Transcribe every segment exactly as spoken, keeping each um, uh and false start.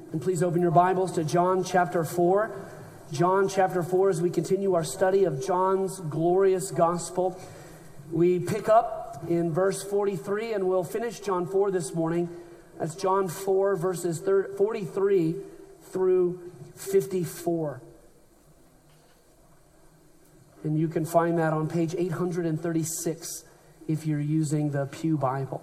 And please open your Bibles to John chapter four. John chapter four, as we continue our study of John's glorious gospel. We pick up in verse forty-three, and we'll finish John four this morning. That's John four, verses forty-three through fifty-four. And you can find that on page eight hundred thirty-six if you're using the Pew Bible.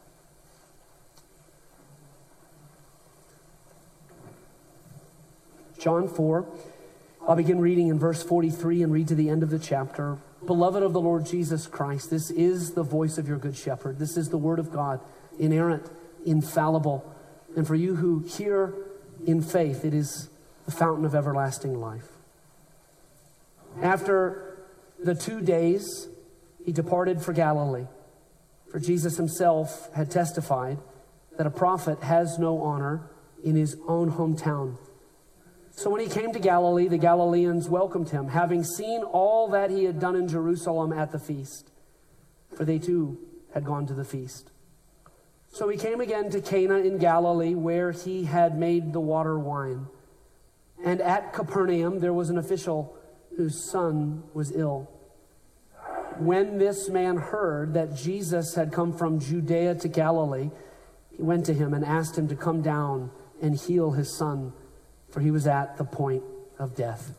John four, I'll begin reading in verse forty-three and read to the end of the chapter. Beloved of the Lord Jesus Christ, this is the voice of your good shepherd. This is the word of God, inerrant, infallible. And for you who hear in faith, it is the fountain of everlasting life. After the two days, he departed for Galilee. For Jesus himself had testified that a prophet has no honor in his own hometown. So when he came to Galilee, the Galileans welcomed him, having seen all that he had done in Jerusalem at the feast. For they too had gone to the feast. So he came again to Cana in Galilee, where he had made the water wine. And at Capernaum there was an official whose son was ill. When this man heard that Jesus had come from Judea to Galilee, he went to him and asked him to come down and heal his son, for he was at the point of death.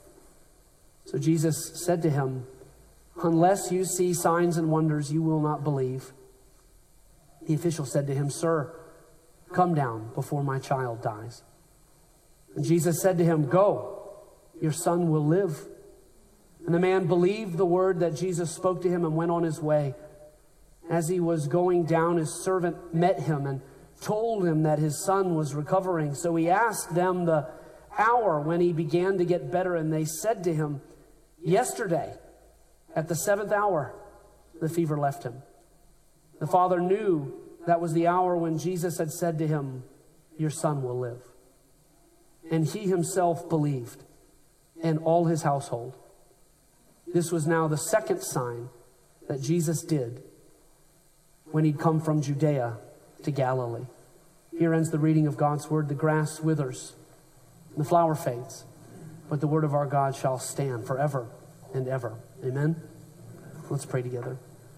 So Jesus said to him, unless you see signs and wonders, you will not believe. The official said to him, Sir, come down before my child dies. And Jesus said to him, Go, your son will live. And the man believed the word that Jesus spoke to him and went on his way. As he was going down, his servant met him and told him that his son was recovering. So he asked them the hour when he began to get better, and they said to him, Yesterday, at the seventh hour, the fever left him. The father knew that was the hour when Jesus had said to him, Your son will live. And he himself believed, and all his household. This was now the second sign that Jesus did when he'd come from Judea to Galilee. Here ends the reading of God's word. The grass withers, and the flower fades, but the word of our God shall stand forever and ever. Amen? Let's pray together.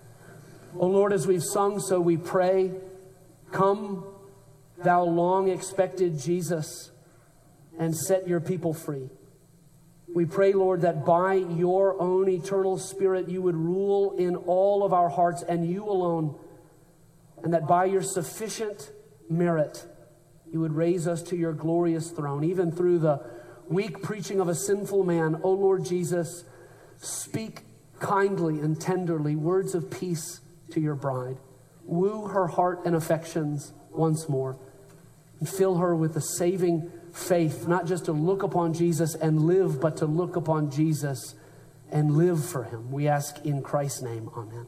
O Lord, as we've sung, so we pray, come, thou long expected Jesus, and set your people free. We pray, Lord, that by your own eternal Spirit you would rule in all of our hearts, and you alone, and that by your sufficient merit you would raise us to your glorious throne, even through the weak preaching of a sinful man. O Lord Jesus, speak kindly and tenderly words of peace to your bride. Woo her heart and affections once more, and fill her with the saving faith, not just to look upon Jesus and live, but to look upon Jesus and live for him. We ask in Christ's name, amen.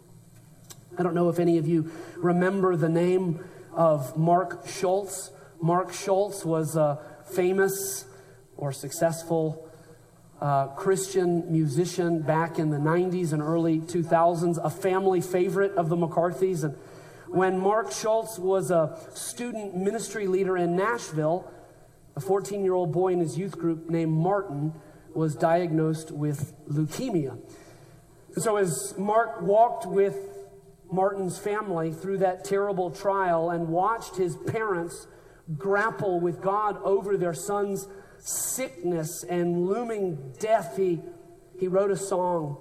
I don't know if any of you remember the name of Mark Schultz. Mark Schultz was a famous or successful uh, Christian musician back in the nineties and early two thousands, a family favorite of the McCarthys. And when Mark Schultz was a student ministry leader in Nashville, a fourteen-year-old boy in his youth group named Martin was diagnosed with leukemia. And so as Mark walked with Martin's family through that terrible trial and watched his parents grapple with God over their son's sickness and looming death, he, he wrote a song.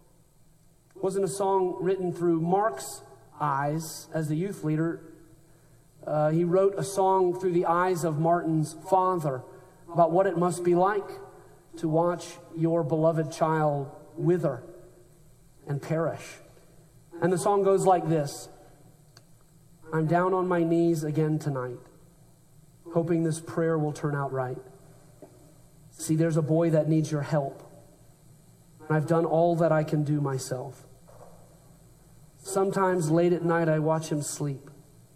It wasn't a song written through Mark's eyes as the youth leader. Uh, he wrote a song through the eyes of Martin's father about what it must be like to watch your beloved child wither and perish. And the song goes like this. I'm down on my knees again tonight, hoping this prayer will turn out right. See, there's a boy that needs your help, and I've done all that I can do myself. Sometimes late at night I watch him sleep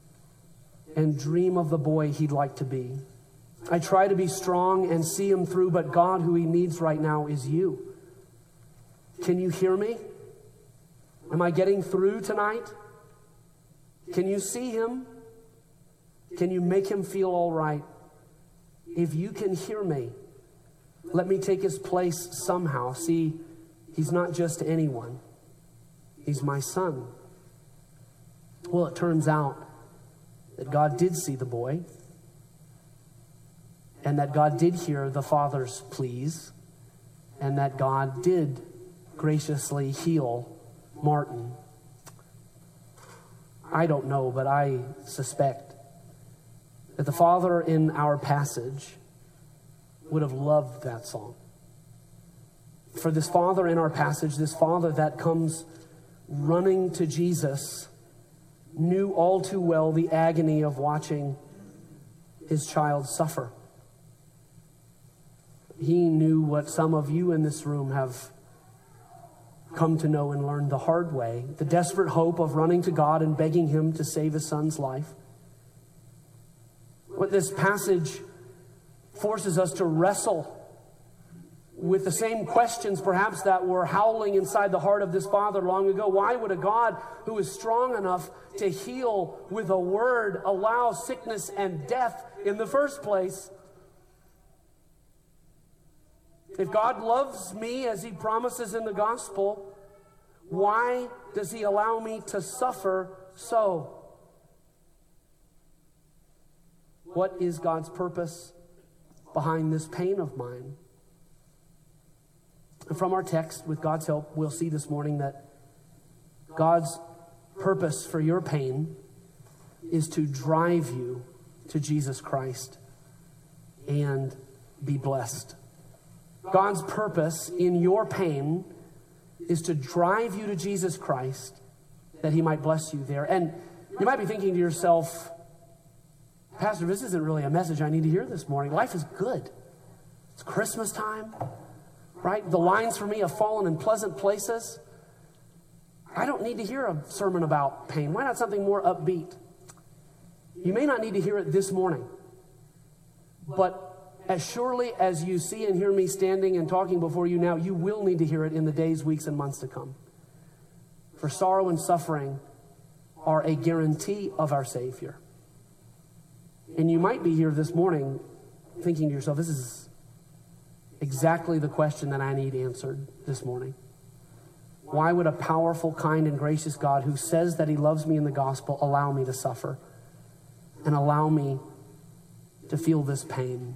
and dream of the boy he'd like to be. I try to be strong and see him through, but God, who he needs right now is you. Can you hear me? Am I getting through tonight? Can you see him? Can you make him feel all right? if you can hear me, let me take his place somehow. See, he's not just anyone. He's my son. Well, it turns out that God did see the boy, and that God did hear the father's pleas, and that God did graciously heal Martin. I don't know, but I suspect that the father in our passage would have loved that song. For this father in our passage, this father that comes running to Jesus, knew all too well the agony of watching his child suffer. He knew what some of you in this room have come to know and learn the hard way, the desperate hope of running to God and begging him to save his son's life. What this passage forces us to wrestle with the same questions perhaps that were howling inside the heart of this father long ago. Why would a God who is strong enough to heal with a word allow sickness and death in the first place? If God loves me as he promises in the gospel, why does he allow me to suffer so? What is God's purpose behind this pain of mine? And from our text, with God's help, we'll see this morning that God's purpose for your pain is to drive you to Jesus Christ and be blessed. God's purpose in your pain is to drive you to Jesus Christ that he might bless you there. And you might be thinking to yourself, Pastor, this isn't really a message I need to hear this morning. Life is good. It's Christmas time, right? The lines for me have fallen in pleasant places. I don't need to hear a sermon about pain. Why not something more upbeat? You may not need to hear it this morning, but as surely as you see and hear me standing and talking before you now, you will need to hear it in the days, weeks, and months to come. For sorrow and suffering are a guarantee of our Savior. And you might be here this morning thinking to yourself, this is exactly the question that I need answered this morning. Why would a powerful, kind, and gracious God who says that he loves me in the gospel allow me to suffer and allow me to feel this pain?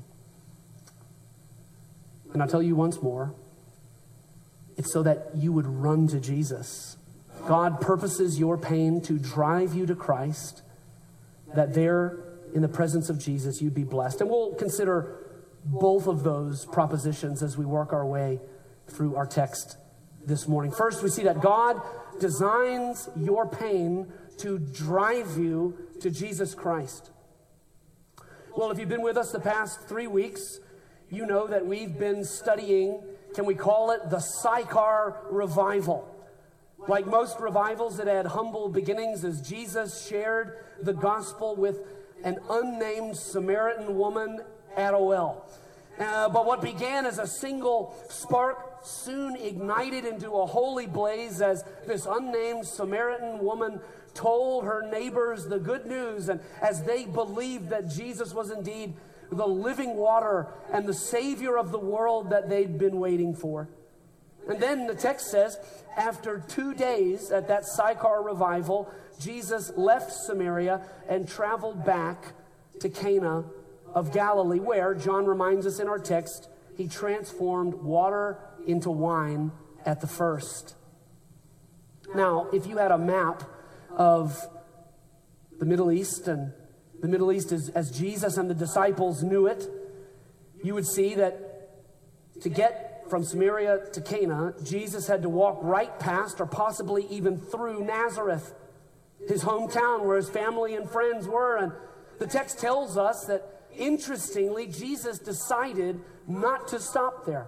And I'll tell you once more, it's so that you would run to Jesus. God purposes your pain to drive you to Christ, that there in the presence of Jesus you'd be blessed. And we'll consider both of those propositions as we work our way through our text this morning. First, we see that God designs your pain to drive you to Jesus Christ. Well, if you've been with us the past three weeks, you know that we've been studying, can we call it the Sychar revival? Like most revivals, it had humble beginnings as Jesus shared the gospel with an unnamed Samaritan woman at a well. Uh, but what began as a single spark soon ignited into a holy blaze as this unnamed Samaritan woman told her neighbors the good news, and as they believed that Jesus was indeed the living water and the Savior of the world that they'd been waiting for. And then the text says, after two days at that Sychar revival, Jesus left Samaria and traveled back to Cana of Galilee, where, John reminds us in our text, he transformed water into wine at the first. Now, if you had a map of the Middle East, and the Middle East as, as Jesus and the disciples knew it, you would see that to get from Samaria to Cana, Jesus had to walk right past or possibly even through Nazareth, his hometown where his family and friends were. And the text tells us that, interestingly, Jesus decided not to stop there.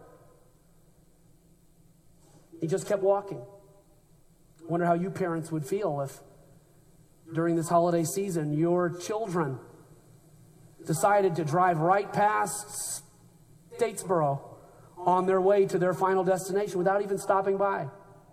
He just kept walking. I wonder how you parents would feel if during this holiday season your children decided to drive right past Statesboro on their way to their final destination without even stopping by.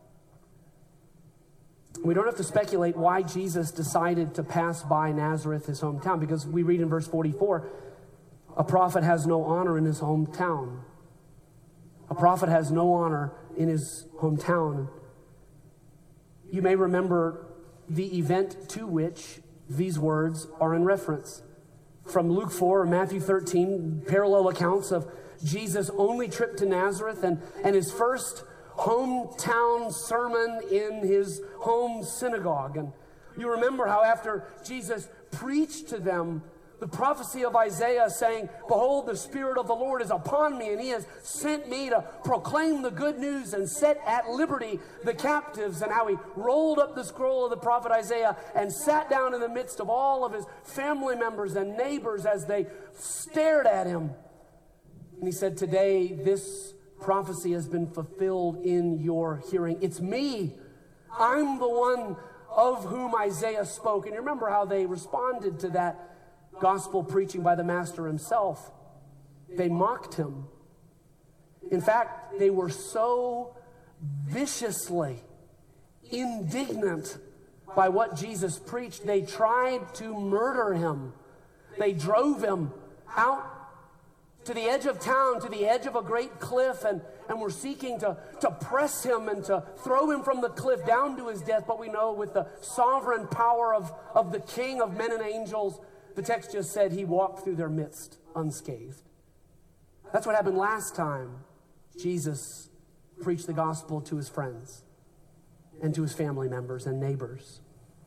We don't have to speculate why Jesus decided to pass by Nazareth, his hometown, because we read in verse forty-four, A prophet has no honor in his hometown. A prophet has no honor in his hometown. You may remember the event to which these words are in reference. From Luke four or Matthew thirteen, parallel accounts of Jesus' only trip to Nazareth and, and his first hometown sermon in his home synagogue. And you remember how after Jesus preached to them the prophecy of Isaiah saying, "Behold, the Spirit of the Lord is upon me, and he has sent me to proclaim the good news and set at liberty the captives," and how he rolled up the scroll of the prophet Isaiah and sat down in the midst of all of his family members and neighbors as they stared at him. And he said, "Today this prophecy has been fulfilled in your hearing. It's me. I'm the one of whom Isaiah spoke." And you remember how they responded to that gospel preaching by the Master himself. They mocked him. In fact, they were so viciously indignant by what Jesus preached, they tried to murder him. They drove him out to the edge of town, to the edge of a great cliff, and, and were seeking to, to press him and to throw him from the cliff down to his death. But we know with the sovereign power of, of the King of men and angels, the text just said he walked through their midst unscathed. That's what happened last time Jesus preached the gospel to his friends and to his family members and neighbors.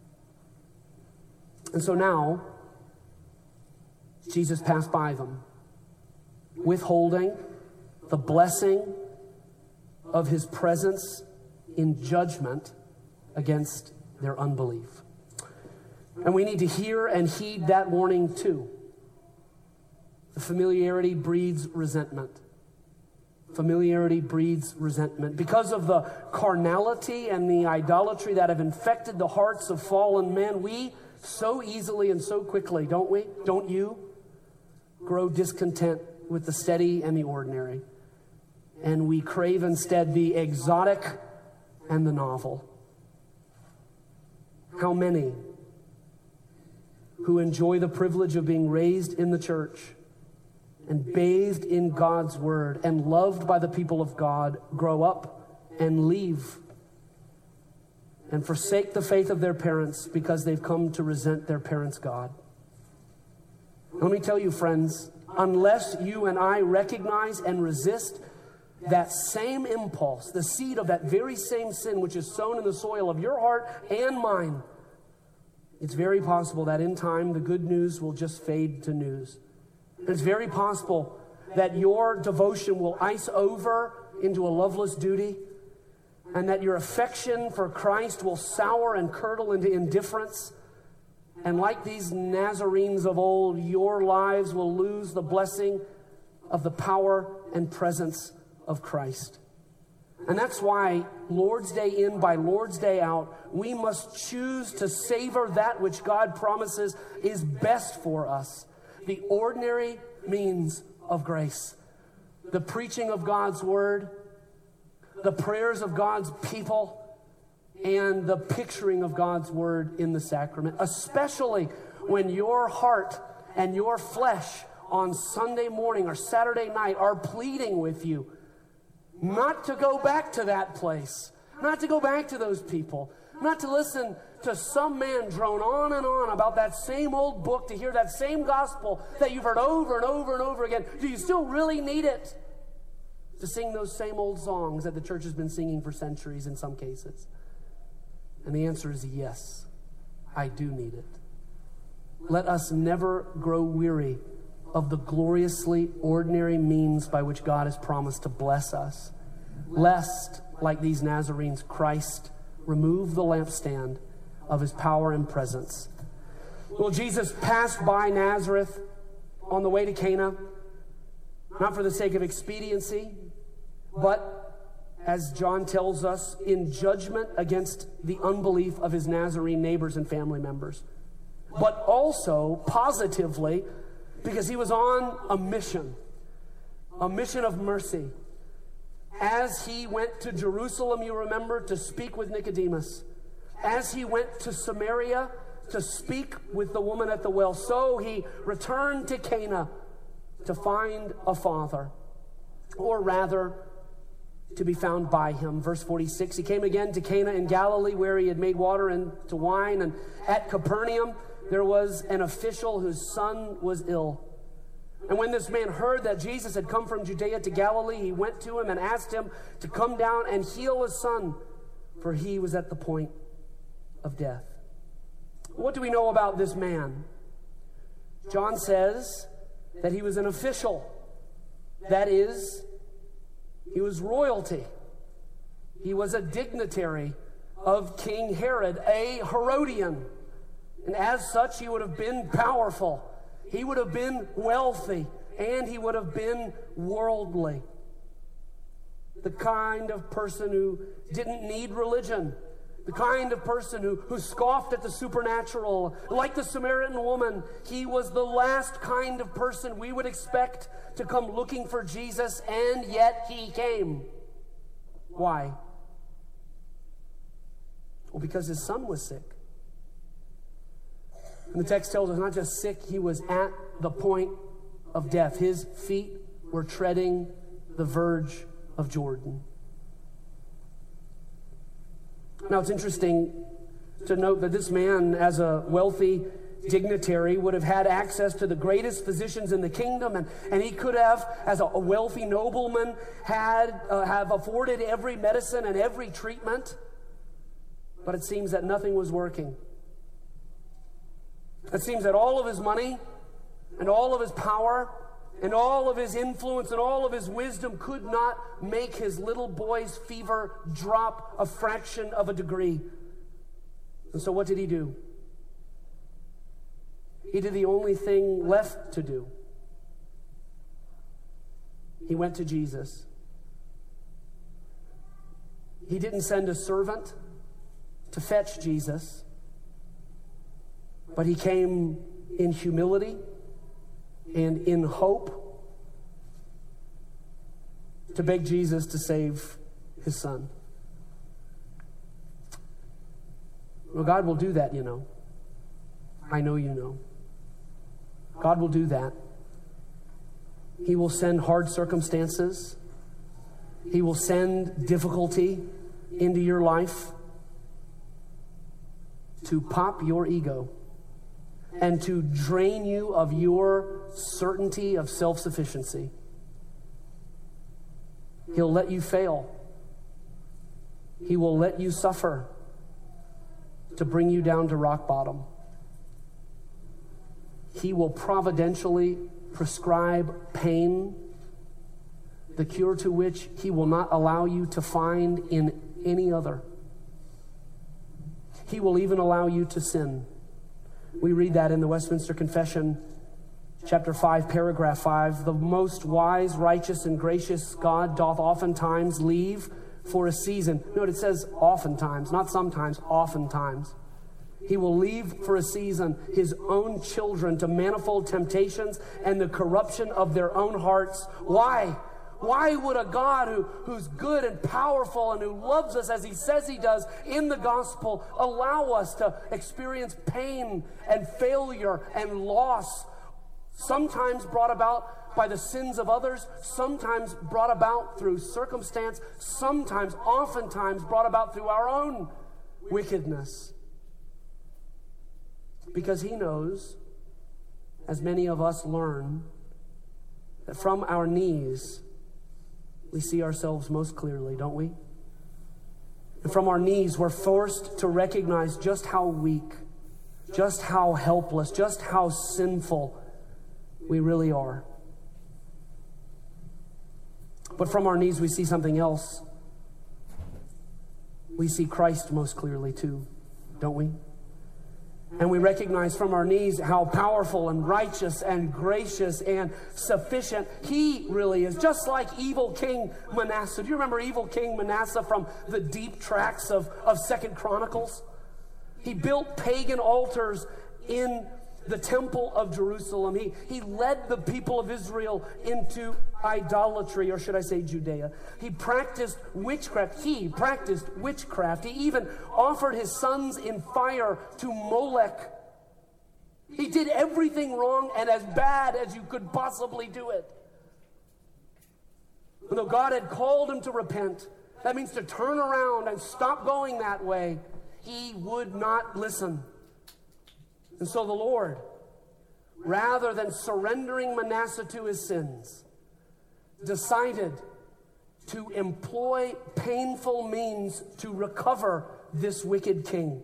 And so now, Jesus passed by them, withholding the blessing of his presence in judgment against their unbelief. And we need to hear and heed that warning too. The familiarity breeds resentment. Familiarity breeds resentment. Because of the carnality and the idolatry that have infected the hearts of fallen men, we so easily and so quickly, don't we? Don't you? Grow discontent with the steady and the ordinary. And we crave instead the exotic and the novel. How many who enjoy the privilege of being raised in the church and bathed in God's word and loved by the people of God grow up and leave and forsake the faith of their parents because they've come to resent their parents' God. Let me tell you, friends, unless you and I recognize and resist that same impulse, the seed of that very same sin which is sown in the soil of your heart and mine, it's very possible that in time the good news will just fade to news. It's very possible that your devotion will ice over into a loveless duty, and that your affection for Christ will sour and curdle into indifference. And like these Nazarenes of old, your lives will lose the blessing of the power and presence of Christ. And that's why Lord's Day in by Lord's Day out, we must choose to savor that which God promises is best for us. The ordinary means of grace. The preaching of God's word, the prayers of God's people, and the picturing of God's word in the sacrament. Especially when your heart and your flesh on Sunday morning or Saturday night are pleading with you not to go back to that place, not to go back to those people, not to listen to some man drone on and on about that same old book, to hear that same gospel that you've heard over and over and over again. Do you still really need it? To sing those same old songs that the church has been singing for centuries in some cases? And the answer is yes, I do need it. Let us never grow weary of the gloriously ordinary means by which God has promised to bless us, lest, like these Nazarenes, Christ remove the lampstand of his power and presence. Well, Jesus passed by Nazareth on the way to Cana, not for the sake of expediency, but, as John tells us, in judgment against the unbelief of his Nazarene neighbors and family members, but also positively because he was on a mission, a mission of mercy. As he went to Jerusalem, you remember, to speak with Nicodemus, as he went to Samaria to speak with the woman at the well, so he returned to Cana to find a father, or rather, to be found by him. Verse forty-six, he came again to Cana in Galilee, where he had made water into wine. And at Capernaum, there was an official whose son was ill. And when this man heard that Jesus had come from Judea to Galilee, he went to him and asked him to come down and heal his son, for he was at the point of death. What do we know about this man? John says that he was an official. That is, he was royalty. He was a dignitary of King Herod, a Herodian. And as such, he would have been powerful. He would have been wealthy. And he would have been worldly. The kind of person who didn't need religion. The kind of person who, who scoffed at the supernatural. Like the Samaritan woman, he was the last kind of person we would expect to come looking for Jesus, and yet he came. Why? Well, because his son was sick. And the text tells us not just sick, he was at the point of death. His feet were treading the verge of Jordan. Now, it's interesting to note that this man, as a wealthy dignitary, would have had access to the greatest physicians in the kingdom, and, and he could have, as a, a wealthy nobleman, had uh, have afforded every medicine and every treatment. But it seems that nothing was working. It seems that all of his money and all of his power and all of his influence and all of his wisdom could not make his little boy's fever drop a fraction of a degree. And so what did he do? He did the only thing left to do. He went to Jesus. He didn't send a servant to fetch Jesus, but he came in humility and in hope to beg Jesus to save his son. Well, God will do that, you know. I know you know. God will do that. He will send hard circumstances. He will send difficulty into your life to pop your ego and to drain you of your certainty of self-sufficiency. He'll let you fail. He will let you suffer to bring you down to rock bottom. He will providentially prescribe pain, the cure to which he will not allow you to find in any other. He will even allow you to sin. We read that in the Westminster Confession, chapter five, paragraph five. The most wise, righteous, and gracious God doth oftentimes leave for a season. Note, it says oftentimes, not sometimes, oftentimes. He will leave for a season his own children to manifold temptations and the corruption of their own hearts. Why? Why would a God who, who's good and powerful and who loves us as he says he does in the gospel allow us to experience pain and failure and loss, sometimes brought about by the sins of others, sometimes brought about through circumstance, sometimes, oftentimes brought about through our own wickedness? Because he knows, as many of us learn, that from our knees we see ourselves most clearly, don't we? And from our knees we're forced to recognize just how weak, just how helpless, just how sinful we really are. But from our knees we see something else. We see Christ most clearly too, don't we? And we recognize from our knees how powerful and righteous and gracious and sufficient he really is. Just like evil King Manasseh. Do you remember evil King Manasseh from the deep tracts of, of Second Chronicles? He built pagan altars in the temple of Jerusalem. He, he led the people of Israel into idolatry, or should I say Judea. He practiced witchcraft. He practiced witchcraft. He even offered his sons in fire to Molech. He did everything wrong and as bad as you could possibly do it. Though God had called him to repent, that means to turn around and stop going that way, he would not listen. And so the Lord, rather than surrendering Manasseh to his sins, decided to employ painful means to recover this wicked king.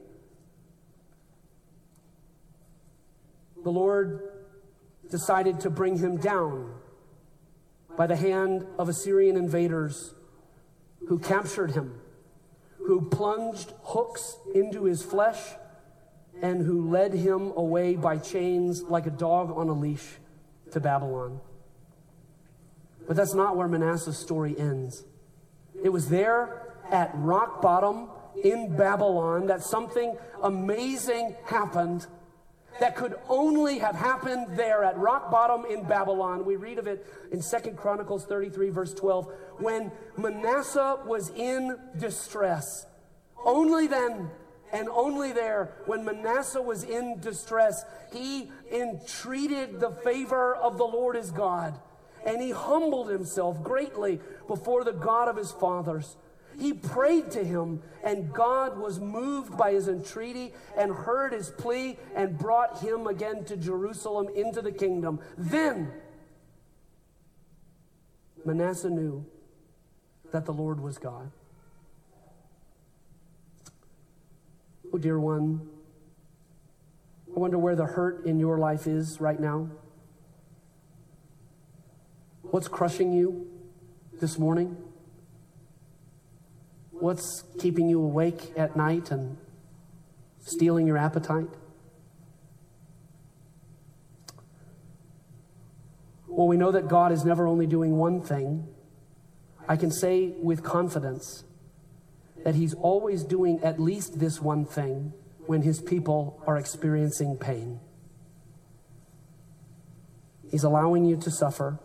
The Lord decided to bring him down by the hand of Assyrian invaders who captured him, who plunged hooks into his flesh, and who led him away by chains like a dog on a leash to Babylon. But that's not where Manasseh's story ends. It was there at rock bottom in Babylon that something amazing happened that could only have happened there at rock bottom in Babylon. We read of it in Second Chronicles thirty-three, verse twelve. When Manasseh was in distress, only then and only there, when Manasseh was in distress, he entreated the favor of the Lord his God, and he humbled himself greatly before the God of his fathers. He prayed to him, and God was moved by his entreaty and heard his plea and brought him again to Jerusalem into the kingdom. Then Manasseh knew that the Lord was God. Oh, dear one, I wonder where the hurt in your life is right now. What's crushing you this morning? What's keeping you awake at night and stealing your appetite? Well, we know that God is never only doing one thing. I can say with confidence that he's always doing at least this one thing when his people are experiencing pain. He's allowing you to suffer,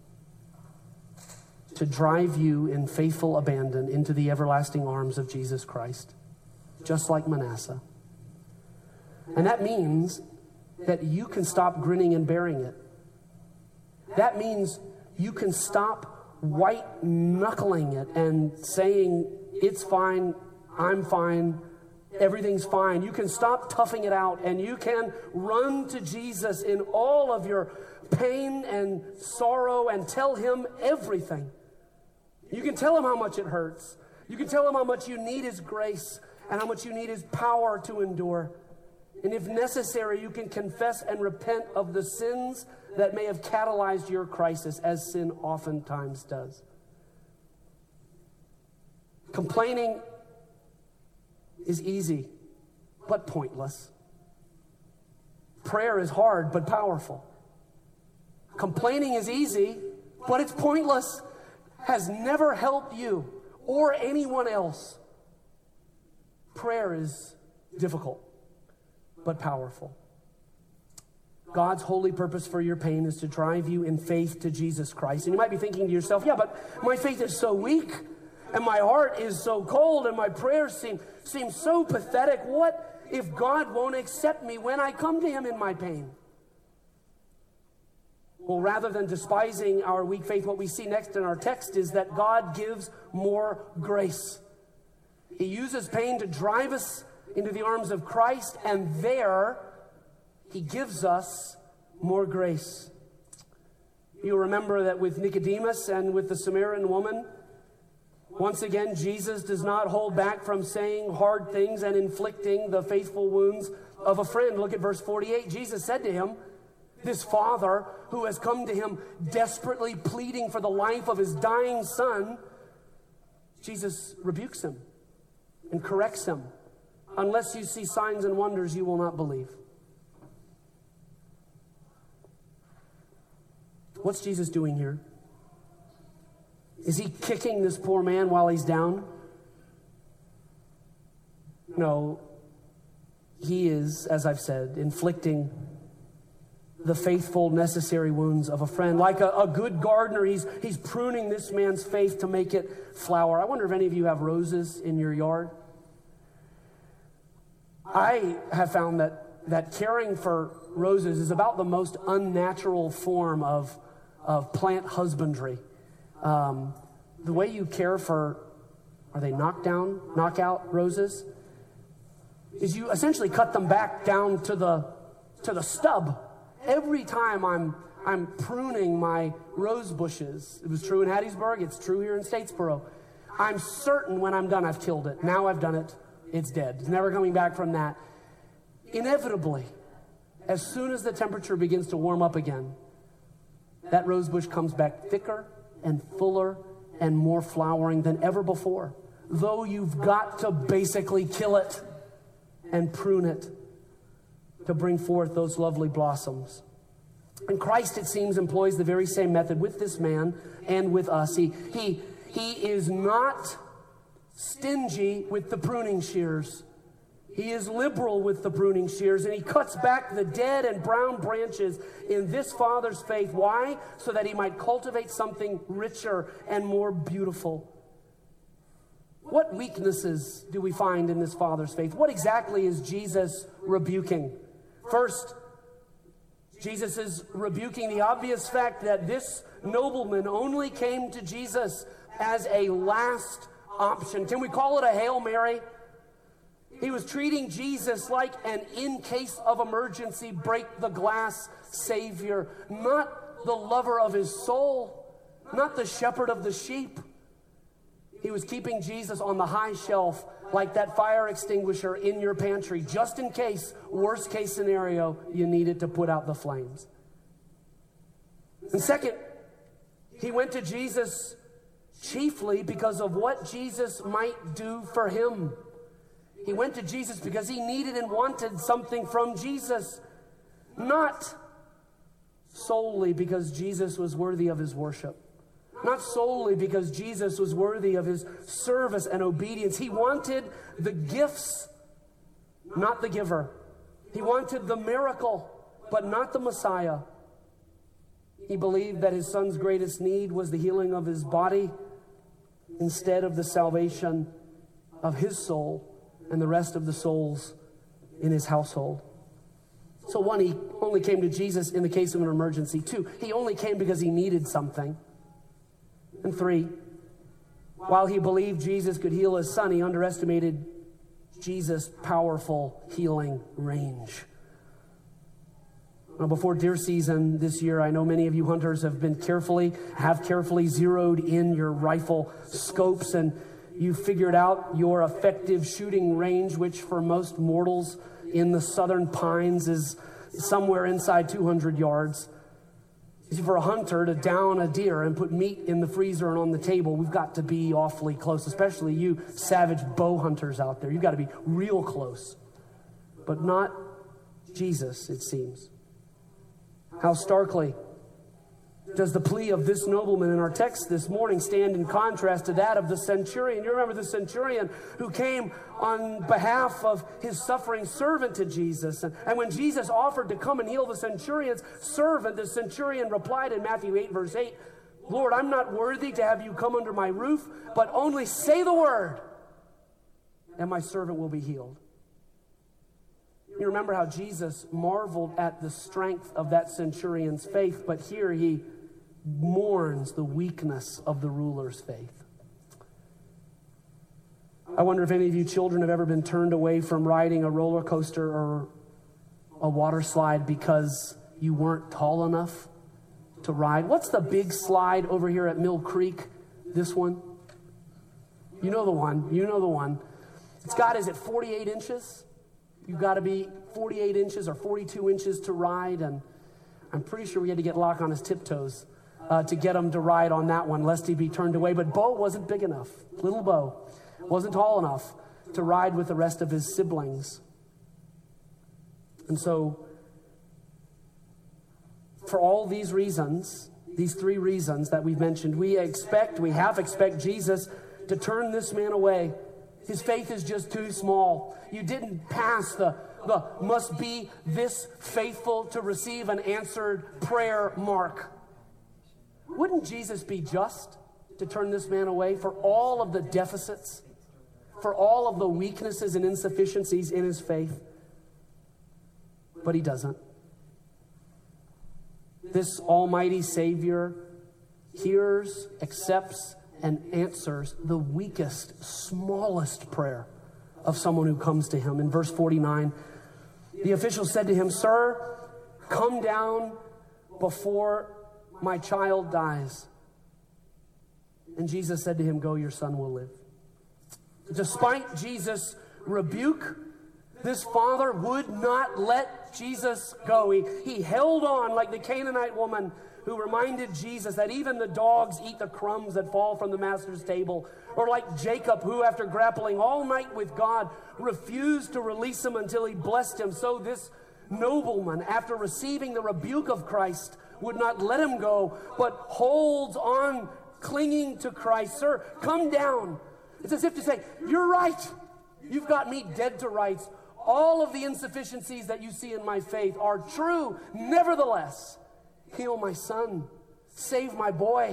to drive you in faithful abandon into the everlasting arms of Jesus Christ, just like Manasseh. And that means that you can stop grinning and bearing it. That means you can stop white-knuckling it and saying, it's fine, I'm fine, everything's fine. You can stop toughing it out, and you can run to Jesus in all of your pain and sorrow and tell him everything. You can tell him how much it hurts. You can tell him how much you need his grace and how much you need his power to endure. And if necessary, you can confess and repent of the sins that may have catalyzed your crisis, as sin oftentimes does. Complaining is easy, but pointless. Prayer is hard, but powerful. Complaining is easy, but it's pointless. Has never helped you or anyone else. Prayer is difficult, but powerful. God's holy purpose for your pain is to drive you in faith to Jesus Christ. And you might be thinking to yourself, yeah, but my faith is so weak, and my heart is so cold, and my prayers seem, seem so pathetic. What if God won't accept me when I come to him in my pain? Well, rather than despising our weak faith, what we see next in our text is that God gives more grace. He uses pain to drive us into the arms of Christ, and there he gives us more grace. You'll remember that with Nicodemus and with the Samaritan woman, once again, Jesus does not hold back from saying hard things and inflicting the faithful wounds of a friend. Look at verse forty-eight. Jesus said to him, this father who has come to him desperately pleading for the life of his dying son, Jesus rebukes him and corrects him. Unless you see signs and wonders, you will not believe. What's Jesus doing here? Is he kicking this poor man while he's down? No. He is, as I've said, inflicting the faithful, necessary wounds of a friend. Like a, a good gardener, he's, he's pruning this man's faith to make it flower. I wonder if any of you have roses in your yard. I have found that, that caring for roses is about the most unnatural form of, of plant husbandry. Um, the way you care for, are they knockdown, knockout roses? Is you essentially cut them back down to the to the stub. Every time I'm I'm pruning my rose bushes, it was true in Hattiesburg, it's true here in Statesboro, I'm certain when I'm done I've killed it. Now I've done it, it's dead. It's never coming back from that. Inevitably, as soon as the temperature begins to warm up again, that rose bush comes back thicker and fuller and more flowering than ever before, though you've got to basically kill it and prune it to bring forth those lovely blossoms. And Christ, it seems, employs the very same method with this man and with us. He, he, he is not stingy with the pruning shears. He is liberal with the pruning shears, and he cuts back the dead and brown branches in this Father's faith. Why? So that he might cultivate something richer and more beautiful. What weaknesses do we find in this Father's faith? What exactly is Jesus rebuking? First, Jesus is rebuking the obvious fact that this nobleman only came to Jesus as a last option. Can we call it a Hail Mary? He was treating Jesus like an in case of emergency, break the glass Savior, not the lover of his soul, not the shepherd of the sheep. He was keeping Jesus on the high shelf like that fire extinguisher in your pantry, just in case, worst case scenario, you needed to put out the flames. And second, he went to Jesus chiefly because of what Jesus might do for him. He went to Jesus because he needed and wanted something from Jesus, not solely because Jesus was worthy of his worship, not solely because Jesus was worthy of his service and obedience. He wanted the gifts, not the giver. He wanted the miracle, but not the Messiah. He believed that his son's greatest need was the healing of his body instead of the salvation of his soul and the rest of the souls in his household. So one, he only came to Jesus in the case of an emergency. Two, he only came because he needed something. And three, while he believed Jesus could heal his son, he underestimated Jesus' powerful healing range. Now, before deer season this year, I know many of you hunters have been carefully, have carefully zeroed in your rifle scopes, and you figured out your effective shooting range, which for most mortals in the southern pines is somewhere inside two hundred yards. See, for a hunter to down a deer and put meat in the freezer and on the table, we've got to be awfully close, especially you savage bow hunters out there. You've got to be real close. But not Jesus, it seems. How starkly does the plea of this nobleman in our text this morning stand in contrast to that of the centurion? You remember the centurion who came on behalf of his suffering servant to Jesus. And, and when Jesus offered to come and heal the centurion's servant, the centurion replied in Matthew eight, verse eight, "Lord, I'm not worthy to have you come under my roof, but only say the word, and my servant will be healed." You remember how Jesus marveled at the strength of that centurion's faith, but here he mourns the weakness of the ruler's faith. I wonder if any of you children have ever been turned away from riding a roller coaster or a water slide because you weren't tall enough to ride. What's the big slide over here at Mill Creek? This one? You know the one. You know the one. It's got, is it forty-eight inches? You've got to be forty-eight inches or forty-two inches to ride, and I'm pretty sure we had to get Locke on his tiptoes uh, to get him to ride on that one, lest he be turned away. But Bo wasn't big enough. Little Bo wasn't tall enough to ride with the rest of his siblings. And so, for all these reasons, these three reasons that we've mentioned, we expect, we half expect Jesus to turn this man away. His faith is just too small. You didn't pass the, the must be this faithful to receive an answered prayer mark. Wouldn't Jesus be just to turn this man away for all of the deficits, for all of the weaknesses and insufficiencies in his faith? But he doesn't. This almighty Savior hears, accepts, and answers the weakest, smallest prayer of someone who comes to him. In verse forty-nine, the official said to him, "Sir, come down before my child dies." And Jesus said to him, "Go, your son will live." Despite Jesus' rebuke, this father would not let Jesus go. He, he held on like the Canaanite woman who reminded Jesus that even the dogs eat the crumbs that fall from the master's table. Or like Jacob, who after grappling all night with God, refused to release him until he blessed him. So this nobleman, after receiving the rebuke of Christ, would not let him go, but holds on, clinging to Christ. "Sir, come down." It's as if to say, "You're right. You've got me dead to rights. All of the insufficiencies that you see in my faith are true. Nevertheless, heal my son. Save my boy."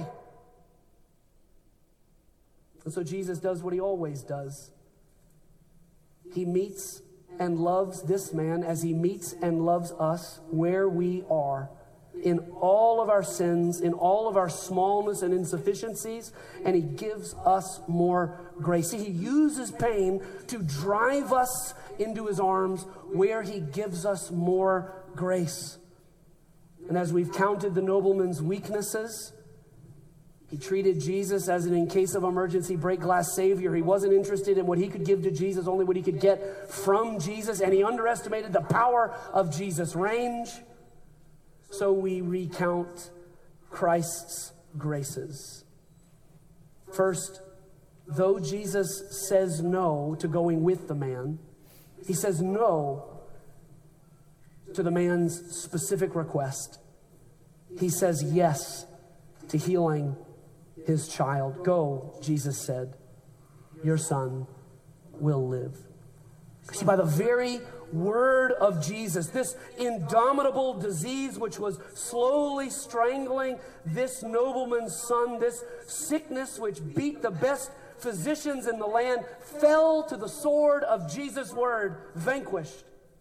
And so Jesus does what he always does. He meets and loves this man as he meets and loves us where we are, in all of our sins, in all of our smallness and insufficiencies, and he gives us more grace. See, he uses pain to drive us into his arms where he gives us more grace. And as we've counted the nobleman's weaknesses, he treated Jesus as an in case of emergency break glass savior. He wasn't interested in what he could give to Jesus, only what he could get from Jesus, and he underestimated the power of Jesus' range. So we recount Christ's graces. First, though Jesus says no to going with the man, he says no to the man's specific request. He says yes to healing his child. "Go," Jesus said, "your son will live." See, by the very word of Jesus, this indomitable disease which was slowly strangling this nobleman's son, this sickness which beat the best physicians in the land, fell to the sword of Jesus' word, vanquished.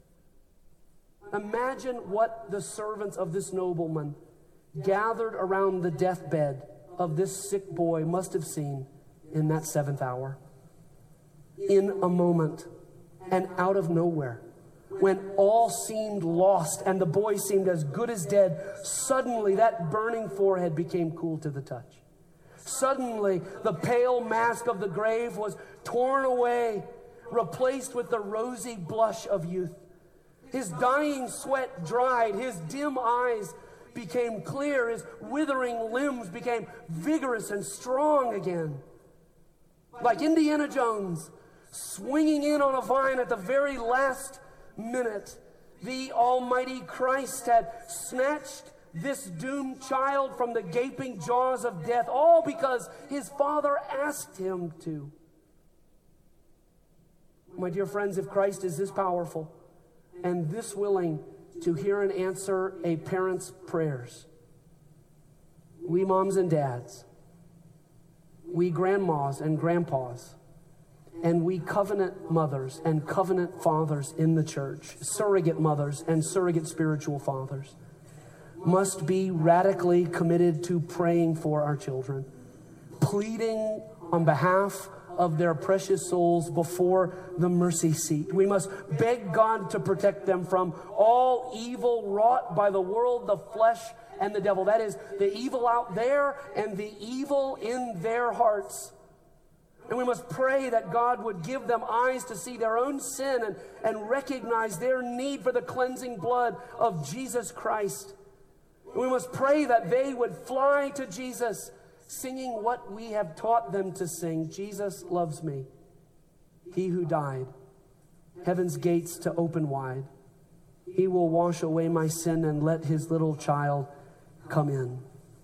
Imagine what the servants of this nobleman gathered around the deathbed of this sick boy must have seen in that seventh hour. In a moment, and out of nowhere, when all seemed lost and the boy seemed as good as dead, suddenly that burning forehead became cool to the touch. Suddenly, the pale mask of the grave was torn away, replaced with the rosy blush of youth. His dying sweat dried, his dim eyes became clear, his withering limbs became vigorous and strong again. Like Indiana Jones, swinging in on a vine at the very last minute, the Almighty Christ had snatched this doomed child from the gaping jaws of death, all because his Father asked him to. My dear friends, if Christ is this powerful and this willing to hear and answer a parent's prayers, we moms and dads, we grandmas and grandpas, and we covenant mothers and covenant fathers in the church, surrogate mothers and surrogate spiritual fathers, must be radically committed to praying for our children, pleading on behalf of their precious souls before the mercy seat. We must beg God to protect them from all evil wrought by the world, the flesh, and the devil. That is, the evil out there and the evil in their hearts. And we must pray that God would give them eyes to see their own sin and, and recognize their need for the cleansing blood of Jesus Christ. And we must pray that they would fly to Jesus, singing what we have taught them to sing. Jesus loves me, he who died, heaven's gates to open wide. He will wash away my sin and let his little child come in.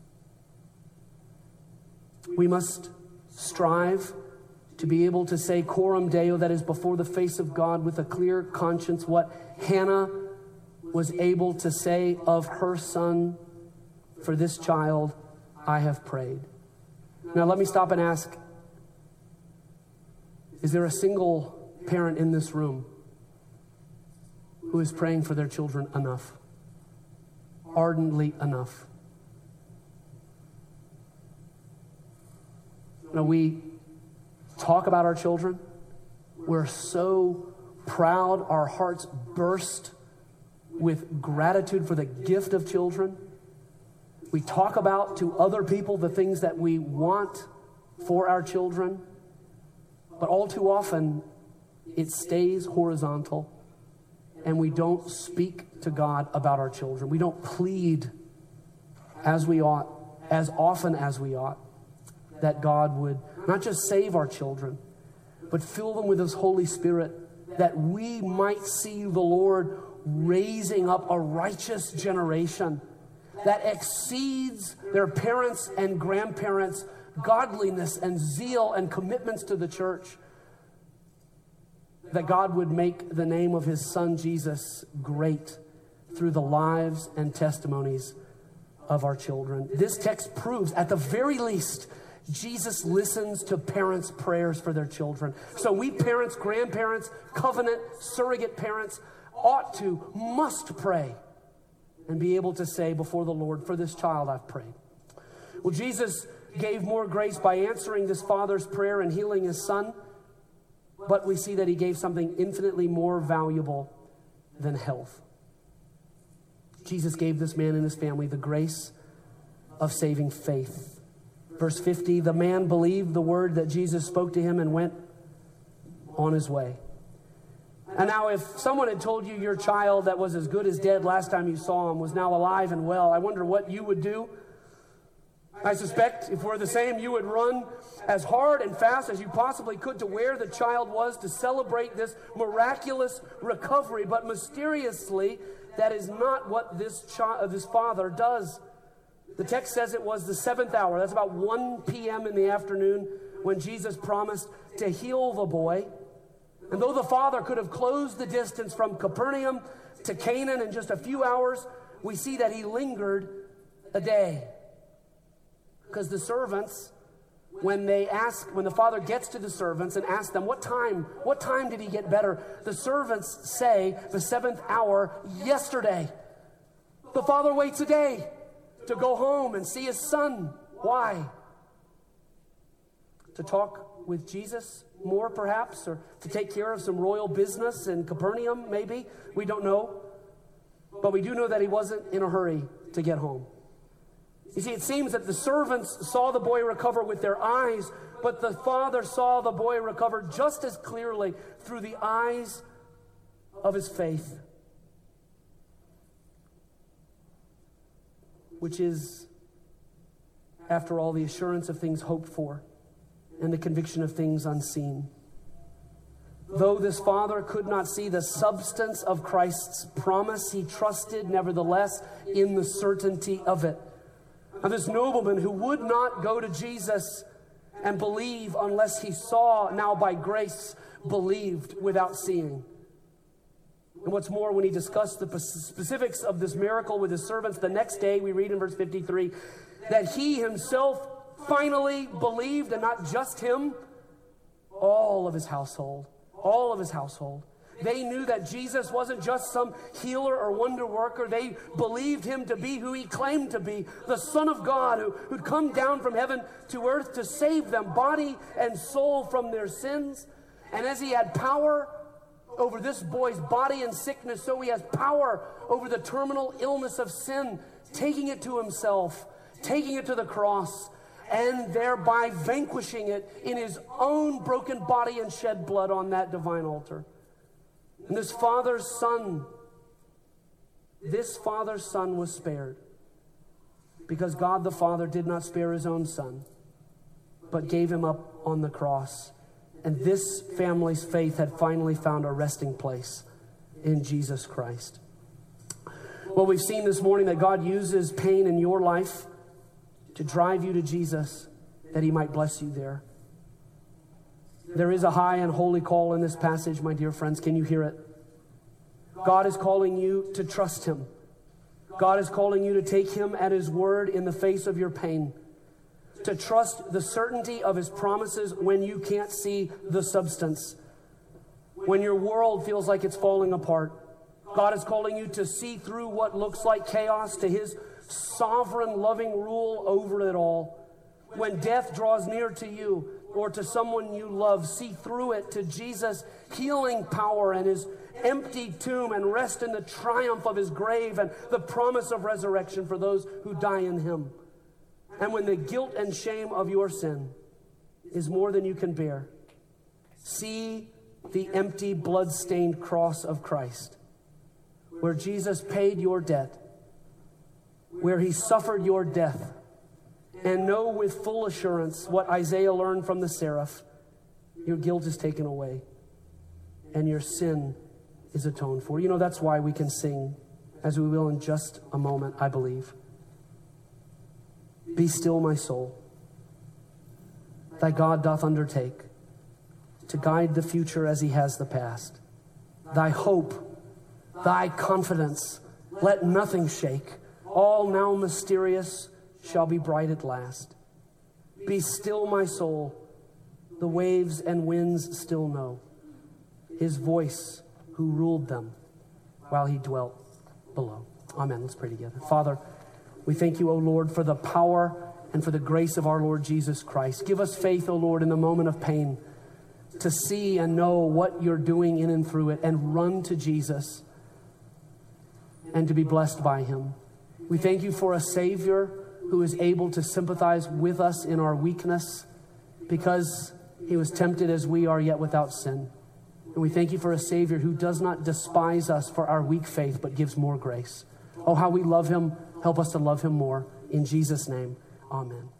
We must strive to be able to say coram Deo, that is before the face of God with a clear conscience, what Hannah was able to say of her son, "For this child I have prayed." Now let me stop and ask, is there a single parent in this room who is praying for their children enough? Ardently enough? You know, we talk about our children. We're so proud. Our hearts burst with gratitude for the gift of children. We talk about to other people the things that we want for our children. But all too often, it stays horizontal, and we don't speak to God about our children. We don't plead as we ought, as often as we ought, that God would not just save our children, but fill them with His Holy Spirit, that we might see the Lord raising up a righteous generation that exceeds their parents and grandparents' godliness and zeal and commitments to the church, that God would make the name of His Son Jesus great through the lives and testimonies of our children. This text proves, at the very least, Jesus listens to parents' prayers for their children. So we parents, grandparents, covenant, surrogate parents ought to, must pray and be able to say before the Lord, for this child I've prayed. Well, Jesus gave more grace by answering this father's prayer and healing his son, but we see that He gave something infinitely more valuable than health. Jesus gave this man and his family the grace of saving faith. Verse fifty, the man believed the word that Jesus spoke to him and went on his way. And now if someone had told you your child that was as good as dead last time you saw him was now alive and well, I wonder what you would do. I suspect if we're the same, you would run as hard and fast as you possibly could to where the child was to celebrate this miraculous recovery. But mysteriously, that is not what this child, this father does. The text says it was the seventh hour. That's about one p.m. in the afternoon when Jesus promised to heal the boy. And though the father could have closed the distance from Capernaum to Canaan in just a few hours, we see that he lingered a day. Because the servants, when they ask, when the father gets to the servants and asks them, what time, what time did he get better? The servants say the seventh hour yesterday. The father waits a day to go home and see his son. Why? To talk with Jesus more, perhaps, or to take care of some royal business in Capernaum, maybe. We don't know. But we do know that he wasn't in a hurry to get home. You see, it seems that the servants saw the boy recover with their eyes, but the father saw the boy recover just as clearly through the eyes of his faith, which is, after all, the assurance of things hoped for and the conviction of things unseen. Though this father could not see the substance of Christ's promise, he trusted, nevertheless, in the certainty of it. Now, this nobleman who would not go to Jesus and believe unless he saw, now by grace, believed without seeing. And what's more, when he discussed the specifics of this miracle with his servants, the next day we read in verse fifty-three that he himself finally believed, and not just him, all of his household. All of his household. They knew that Jesus wasn't just some healer or wonder worker. They believed him to be who he claimed to be, the Son of God who, who'd come down from heaven to earth to save them, body and soul, from their sins. And as he had power over this boy's body and sickness, so he has power over the terminal illness of sin, taking it to himself, taking it to the cross, and thereby vanquishing it in his own broken body and shed blood on that divine altar. And this father's son, this father's son was spared because God the Father did not spare his own son, but gave him up on the cross. And this family's faith had finally found a resting place in Jesus Christ. Well, we've seen this morning that God uses pain in your life to drive you to Jesus, that he might bless you there. There is a high and holy call in this passage, my dear friends. Can you hear it? God is calling you to trust him. God is calling you to take him at his word in the face of your pain, to trust the certainty of his promises when you can't see the substance, when your world feels like it's falling apart. God is calling you to see through what looks like chaos to his sovereign, loving rule over it all. when death draws near to you or to someone you love, see through it to Jesus' healing power and his empty tomb, and rest in the triumph of his grave and the promise of resurrection for those who die in him. And when the guilt and shame of your sin is more than you can bear, see the empty, blood-stained cross of Christ, where Jesus paid your debt, where he suffered your death, and know with full assurance what Isaiah learned from the seraph: your guilt is taken away and your sin is atoned for. You know, that's why we can sing, as we will in just a moment, I believe. Be still, my soul. Thy God doth undertake to guide the future as he has the past. Thy hope, thy confidence, let nothing shake. All now mysterious shall be bright at last. Be still, my soul. The waves and winds still know his voice who ruled them while he dwelt below. Amen. Let's pray together. Father, we thank you, O Lord, for the power and for the grace of our Lord Jesus Christ. Give us faith, O Lord, in the moment of pain to see and know what you're doing in and through it, and run to Jesus and to be blessed by him. We thank you for a Savior who is able to sympathize with us in our weakness, because he was tempted as we are, yet without sin. And we thank you for a Savior who does not despise us for our weak faith, but gives more grace. Oh, how we love him. Help us to love him more. In Jesus' name, amen.